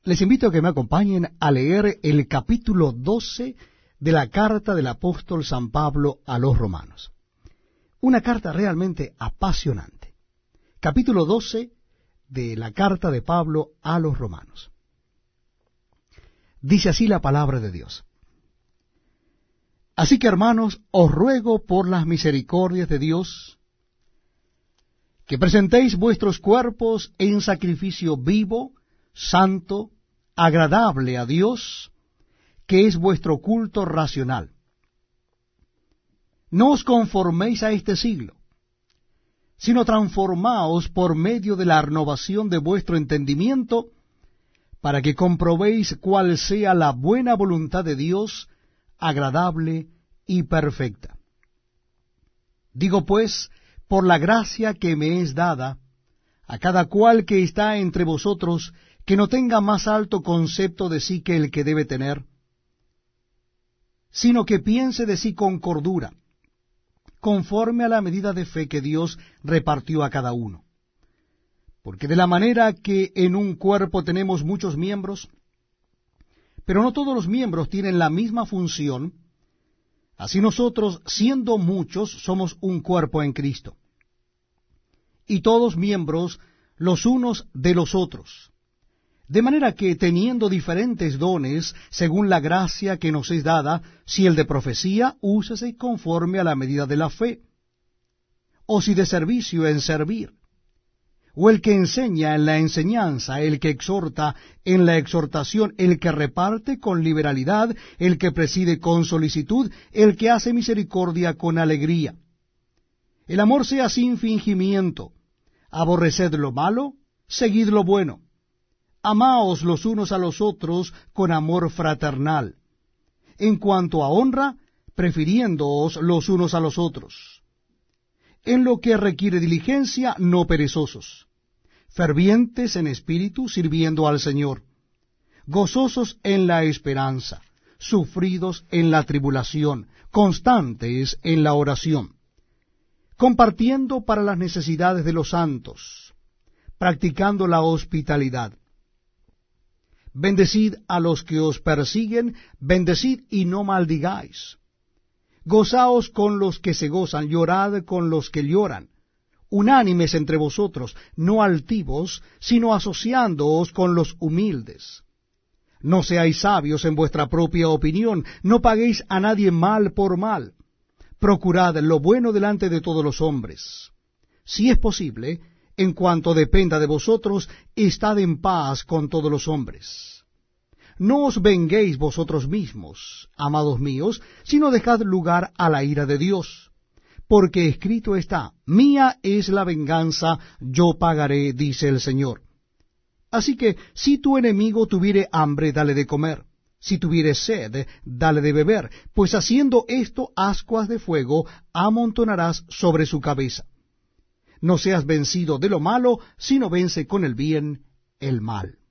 Les invito a que me acompañen a leer el capítulo 12 de la carta del apóstol San Pablo a los romanos. Una carta realmente apasionante. Capítulo 12 de la carta de Pablo a los romanos. Dice así la palabra de Dios. Así que, hermanos, os ruego por las misericordias de Dios, que presentéis vuestros cuerpos en sacrificio vivo, santo, agradable a Dios, que es vuestro culto racional. No os conforméis a este siglo, sino transformaos por medio de la renovación de vuestro entendimiento, para que comprobéis cuál sea la buena voluntad de Dios, agradable y perfecta. Digo pues, por la gracia que me es dada, a cada cual que está entre vosotros, que no tenga más alto concepto de sí que el que debe tener, sino que piense de sí con cordura, conforme a la medida de fe que Dios repartió a cada uno. Porque de la manera que en un cuerpo tenemos muchos miembros, pero no todos los miembros tienen la misma función, así nosotros, siendo muchos, somos un cuerpo en Cristo, y todos miembros los unos de los otros. De manera que, teniendo diferentes dones, según la gracia que nos es dada, si el de profecía, úsese conforme a la medida de la fe, o si de servicio, en servir, o el que enseña en la enseñanza, el que exhorta en la exhortación, el que reparte con liberalidad, el que preside con solicitud, el que hace misericordia con alegría. El amor sea sin fingimiento, aborreced lo malo, seguid lo bueno. Amaos los unos a los otros con amor fraternal. En cuanto a honra, prefiriéndoos los unos a los otros. En lo que requiere diligencia, no perezosos. Fervientes en espíritu, sirviendo al Señor. Gozosos en la esperanza. Sufridos en la tribulación. Constantes en la oración. Compartiendo para las necesidades de los santos. Practicando la hospitalidad. Bendecid a los que os persiguen, bendecid y no maldigáis. Gozaos con los que se gozan, llorad con los que lloran. Unánimes entre vosotros, no altivos, sino asociándoos con los humildes. No seáis sabios en vuestra propia opinión, no paguéis a nadie mal por mal. Procurad lo bueno delante de todos los hombres. Si es posible, en cuanto dependa de vosotros, estad en paz con todos los hombres. No os venguéis vosotros mismos, amados míos, sino dejad lugar a la ira de Dios. Porque escrito está, mía es la venganza, yo pagaré, dice el Señor. Así que, si tu enemigo tuviere hambre, dale de comer. Si tuviere sed, dale de beber, pues haciendo esto, ascuas de fuego amontonarás sobre su cabeza. No seas vencido de lo malo, sino vence con el bien el mal.